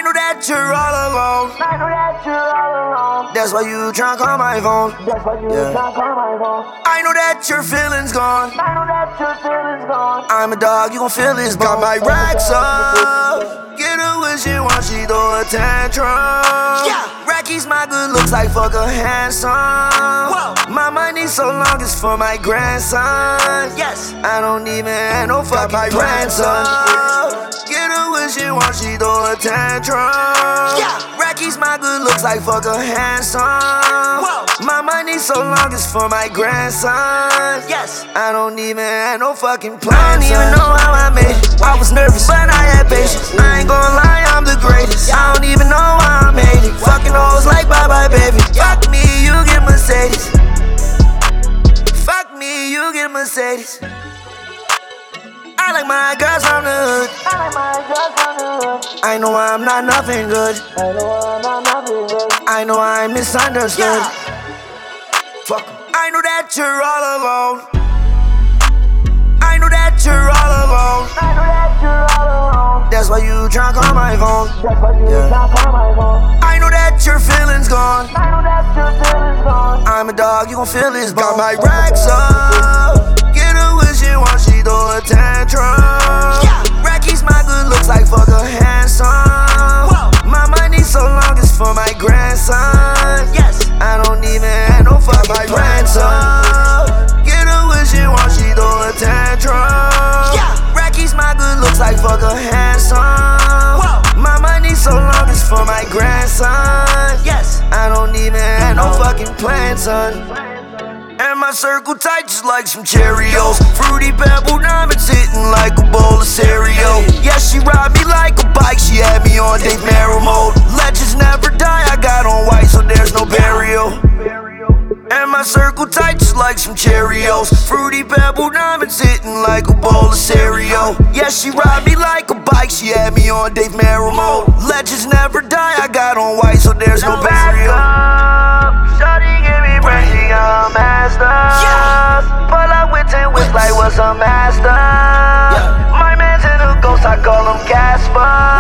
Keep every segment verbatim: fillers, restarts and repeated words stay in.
know that you're all alone. I know that you're all alone. That's why you tryna call my phone. That's why you Yeah. tryna call my phone. I know that your feelings gone. I know that your feelings gone. I'm a dog, you gon' feel this. Got my racks up. Get her when she wants, she throw a tantrum. Yeah. Racky's my good looks like fuck a handsome. Whoa. My money so long it's for my grandson. Yes. I don't even have no fucking grandson. Get her when she wants, she throw a tantrum. Yeah. Racky's my good looks like fuck a handsome. Whoa. My money so long it's for my grandson. Yes. I don't even have no fucking plans. I don't even know how I made it. I was nervous, but I had patience. I ain't gonna lie, I'm the greatest. I don't even know how I made it. Fucking hoes like bye bye baby. Fuck me, you get Mercedes. Fuck me, you get Mercedes. I like my girls from the hood. I like my girls from the hood. I know I'm not nothing good. I know I'm not nothing good. I know I'm misunderstood. Yeah. Fuck 'em. I know that you're all alone. I know that you're all alone. I know that you're all alone. That's why you tryna call my phone. That's why you Yeah. tryna call my phone. I know that your feelings gone. I know that your feelings gone. I'm a dog, you gon' feel this. Got my racks up. Get her when she wants, she throw a tantrum. Yeah. Racky's my good looks like fuck a handsome. Whoa. My money so long it's for my grandson. Yes. I don't even have no fucking grandson. Get her when she wants, she throw a tantrum. Yeah. Racky's my good looks like fuck a handsome. Whoa. My money so long it's for my grandson. Yes. I don't even have no fucking plan, son. And my circle tight just like some Cheerios. Fruity pebble diamonds hitting like a bowl of cereal. Yeah, she ride me like a bike, she had me on Dave Merrill mode. Legends never die, I got on white so there's no burial. And my circle tight just like some Cheerios. Fruity pebble diamonds hitting like a bowl of cereal. Yeah, she ride me like a bike, she had me on Dave Merrill mode. Legends never die, I got on white so there's no burial. Shawty give me brain, she got a master. Yeah. Pull up with ten whips like what's a master. Yeah. My man's in a ghost, I call him Casper.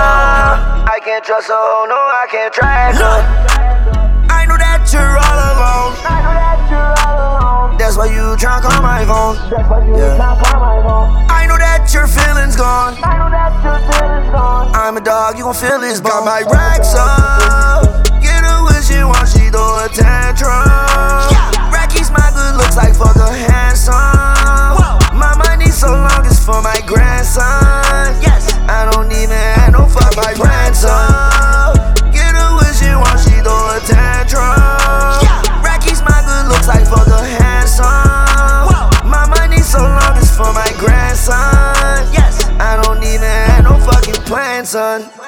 I can't trust her, oh no, I can't track her. I know that you're all alone. I know that you're all alone. That's why you tryna call my phone. That's why you Yeah. tryna call my phone. I know that your feelings gone. I know that your feelings gone. I'm a dog, you gon' feel this. Got my racks up. Get her when she wants, she throw a tantrum. Yeah. Racky's my good looks like fuck a handsome. Whoa. My money so long it's for my grandson. Yes. I don't even have no fucking grandson. Get her when she wants, she throw a tantrum. Yeah. Racky's my good looks like fuck a handsome. Whoa. My money so long it's for my grandson. Yes. I don't even have no fucking plan, son.